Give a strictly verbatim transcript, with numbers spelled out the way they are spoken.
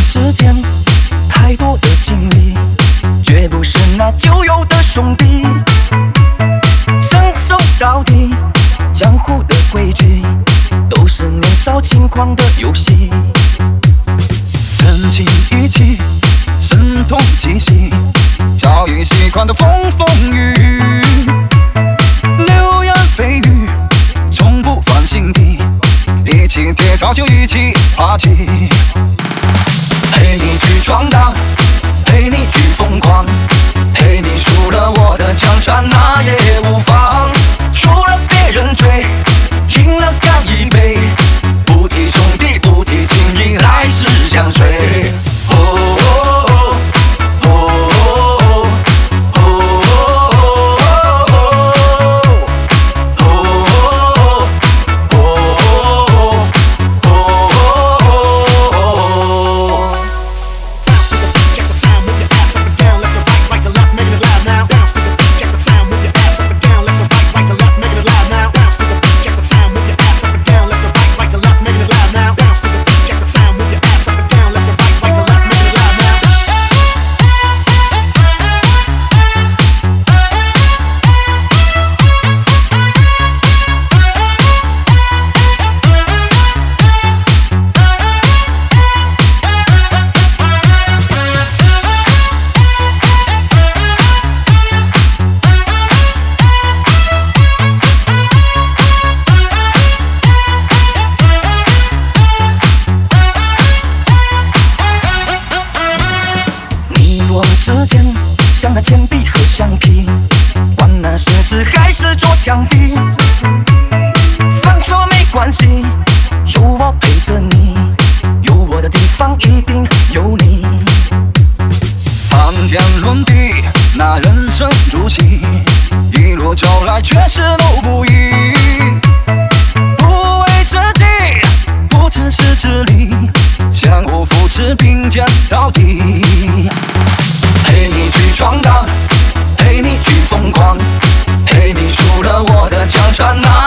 之间太多的经历，绝不是那旧有的兄弟。伸手到底，江湖的规矩都是年少轻狂的游戏。 曾经一起声东击西，早已习惯的风风雨雨，流言蜚语从不放心底，一起跌倒就一起爬起。陪你去闯荡，陪你去疯狂，陪你输了我的江山那也无妨。输了别人追，赢了干一杯，不敌兄弟不敌情谊，来世相随。哦哦哦哦哦之间像那铅笔和橡皮，管那是纸还是做墙壁。犯错没关系，有我陪着你，有我的地方一定有你。 谈天论地，那人生如戏，一路走来却是路不易。不为自己，不只是自利，相互扶持并肩到底。陪你去闯荡，陪你去疯狂，陪你输了我的江山啊